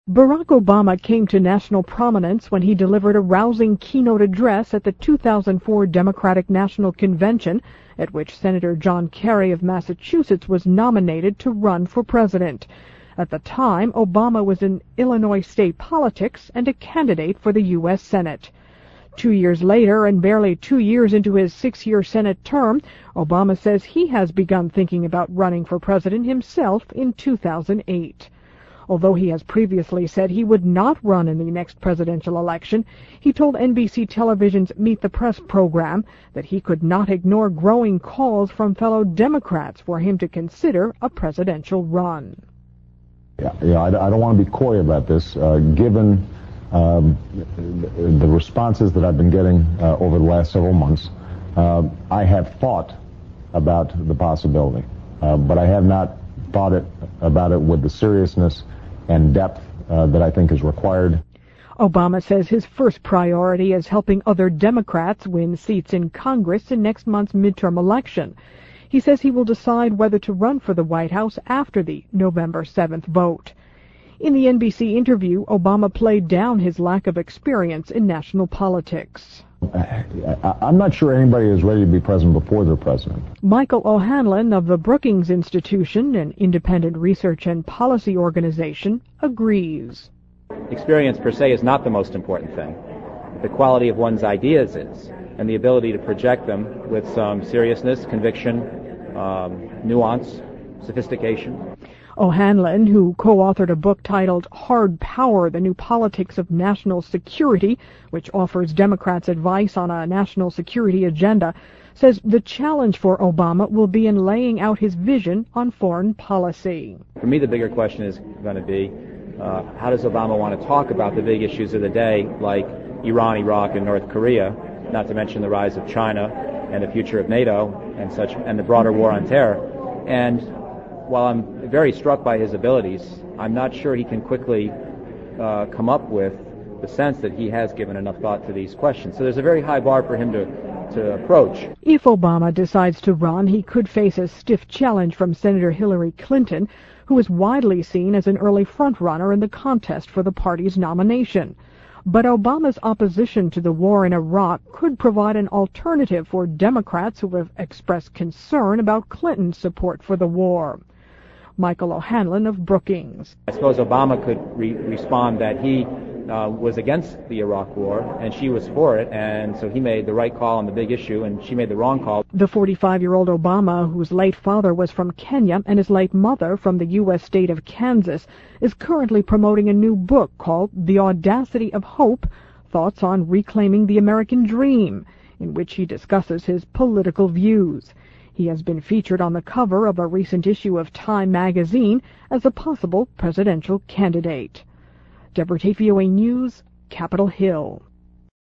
Barack Obama came to national prominence when he delivered a rousing keynote address at the 2004 Democratic National Convention, at which Senator John Kerry of Massachusetts was nominated to run for president. At the time, Obama was in Illinois state politics and a candidate for the U.S. Senate. 2 years later, and barely 2 years into his 6-year Senate term, Obama says he has begun thinking about running for president himself in 2008. Although he has previously said he would not run in the next presidential election, he told NBC Television's Meet the Press program that he could not ignore growing calls from fellow Democrats for him to consider a presidential run. I don't want to be coy about this, given the responses that I've been getting over the last several months. I have thought about the possibility, but I have not thought about it with the seriousness and depth that I think is required. Obama says his first priority is helping other Democrats win seats in Congress in next month's midterm election. He says he will decide whether to run for the White House after the November 7th vote. In the NBC interview, Obama played down his lack of experience in national politics. I'm not sure anybody is ready to be president before they're president. Michael O'Hanlon of the Brookings Institution, an independent research and policy organization, agrees. Experience per se is not the most important thing. The quality of one's ideas is, and the ability to project them with some seriousness, conviction, nuance, sophistication. O'Hanlon, who co-authored a book titled Hard Power, The New Politics of National Security, which offers Democrats advice on a national security agenda, says the challenge for Obama will be in laying out his vision on foreign policy. For me, the bigger question is going to be, how does Obama want to talk about the big issues of the day, like Iran, Iraq, and North Korea, not to mention the rise of China and the future of NATO and such, and the broader war on terror. And while I'm very struck by his abilities, I'm not sure he can quickly come up with the sense that he has given enough thought to these questions. So there's a very high bar for him to approach. If Obama decides to run, he could face a stiff challenge from Senator Hillary Clinton, who is widely seen as an early front-runner in the contest for the party's nomination. But Obama's opposition to the war in Iraq could provide an alternative for Democrats who have expressed concern about Clinton's support for the war. Michael O'Hanlon of Brookings. I suppose Obama could respond that he was against the Iraq war and she was for it, and so he made the right call on the big issue and she made the wrong call. The 45-year-old Obama, whose late father was from Kenya and his late mother from the U.S. state of Kansas, is currently promoting a new book called The Audacity of Hope, Thoughts on Reclaiming the American Dream, in which he discusses his political views. He has been featured on the cover of a recent issue of Time magazine as a possible presidential candidate. Deborah Tafe, VOA News, Capitol Hill.